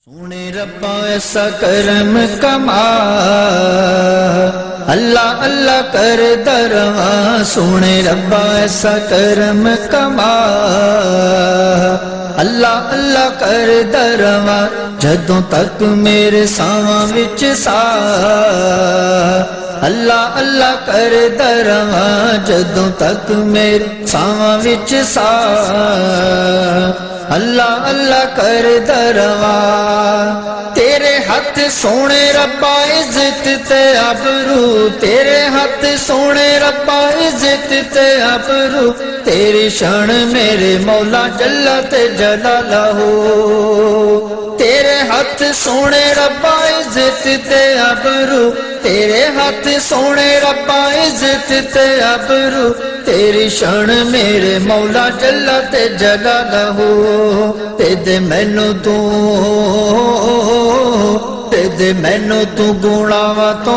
سونے ربا ایسا کرم کما اللہ اللہ کر درواں سونے ربا ایسا کرم کما اللہ اللہ کر درواں جدوں تک میرے ساواں وچ سا اللہ اللہ کر درواں جدوں تک میرے ساواں وچ سا اللہ اللہ کر درواں تیرے ہاتھ سونے ربا عزت تے ابرو تیرے ہاتھ سونے ربا عزت تے ابرو تیری شان میرے مولا جل تے جلالہ تیرے ہاتھ سونے ربا عزت تے ابرو تیرے ہاتھ سونے ربا عزت تے ابرو تیری شان میرے مولا جل تے جلالہ تے دے مینوں تو گناواں تو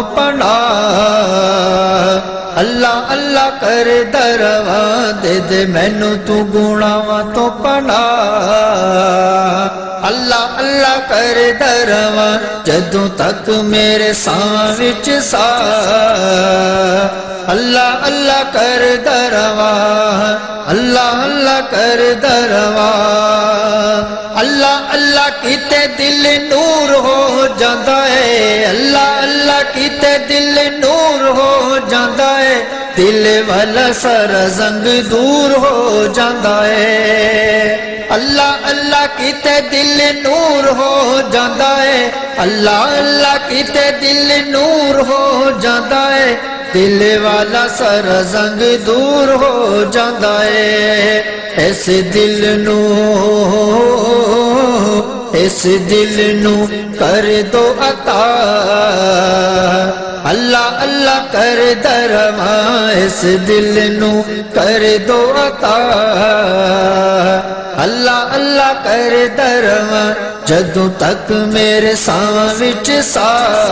پناہ اللہ اللہ کر درواں دے دے مینوں تو گناواں تو پناہ اللہ اللہ کر درواں جدوں تک میرے ساں وچ سا اللہ اللہ کر درواں اللہ اللہ کر درواں اللہ اللہ کیتے دل نور ہو جاندا ہے اللہ اللہ کیتے دل نور ہو جاندا ہے دل والا سارا زنگ دور ہو جاندا ہے اللہ اللہ کیتے دل نور ہو جاندا ہے اللہ اللہ کیتے دل نور ہو جاندا ہے دل والا سارا زنگ دور ہو جاندا ہے اس دل نو کر دو عطا اللہ اللہ کر درواں اس دل نو کر دو عطا اللہ اللہ کر درواں جدوں تک میرے ساں وچ سا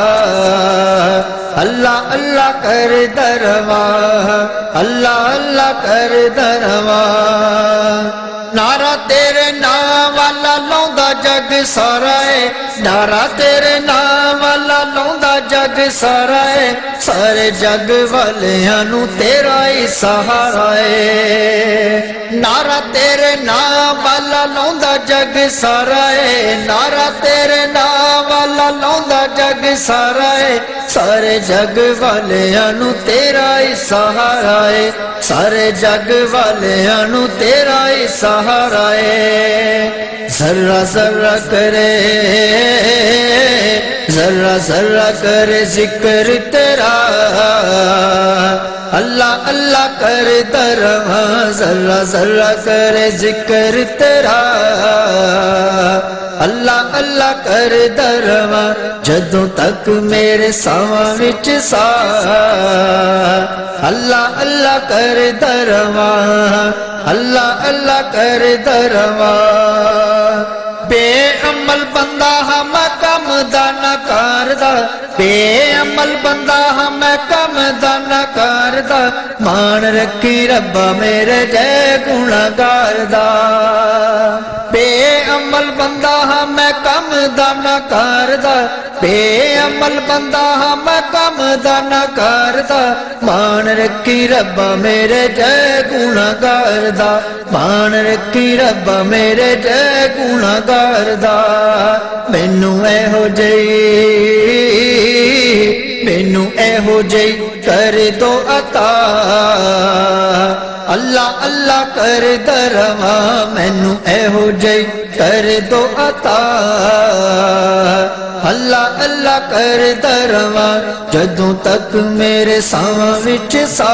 اللہ اللہ کر درواں اللہ اللہ کر درواں نعرہ تیرے نام والا لاؤندا جگ سارا ہے نعرہ تیرے نام والا لاؤندا جگ سارا ہے سارے جگ والیاں نوں تیرا ہی سہارا ہے نعرہ تیرے نام والا لاؤندا جگ سارا ہے نعرہ تیرے نام والا لاؤندا جگ سارا ہے سارے جگ والیاں نوں تیرا ہی سہارا ہے سارے جگ والیاں نوں تیرا ہی سہارا ہے ذرہ ذرہ کرے ذرہ ذرہ کرے ذکر تیرا اللہ اللہ کر درواں ذرہ ذرہ کرے ذکر تیرا اللہ اللہ کر درواں جدوں تک میرے ساواں وچ سا اللہ اللہ کر درواں اللہ اللہ کر درواں بے عمل بندہ ہم کم دا نہ کردا بے عمل بندہ ہم کم دا نہ کردا مان رکھی ربا میرے جے گنہگار دا بے عمل بندہ ہم کم دا نہ کردا بے عمل بندہ ہم کم دا نہ کردا مان رکھی ربا میرے جے گنہگار دا مان رکھی ربا میرے جے گنہگار دا مینوں ایہو جئی کر دو عطا اللہ اللہ کر درواں مینوں ایہو جئی کر دو عطا اللہ اللہ کر درواں جدوں تک میرے ساواں وچ سا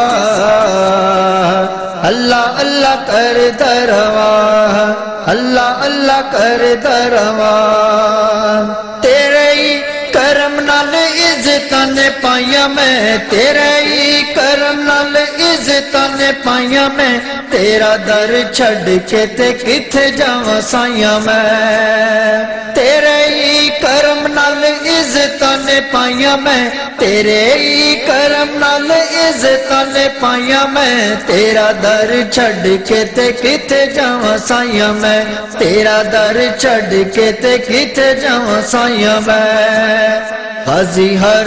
اللہ اللہ کر درواں اللہ اللہ کر درواں تیرے ہی کرم نال عزتاں نے پائیاں میں تیرے ہی کرم نال عزتاں نے پائیاں میں تیرا در چھڈ کے تے کتھے جاواں سائیاں میں تیرے ہی کرم نال عزت عزتاں نے پائیاں میں تیرے ہی کرم نال عزتاں نے پائیاں میں تیرا در چھڈ کے تے کتے جاواں سائیاں میں تیرا در چھڈ کے تے کتے جاواں سائیاں میں غازی ہر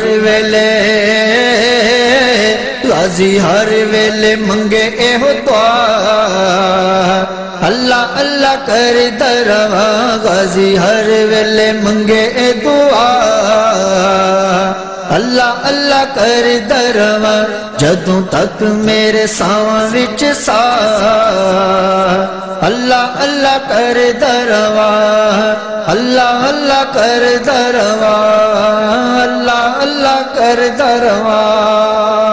ویلے منگے اہو دعا اللہ اللہ کر درواں غازی ہر ویلے منگے اے دعا اللہ اللہ کر درواں جدوں تک میرے ساواں وچ سا اللہ اللہ کر درواں اللہ اللہ کر درواں اللہ اللہ کر درواں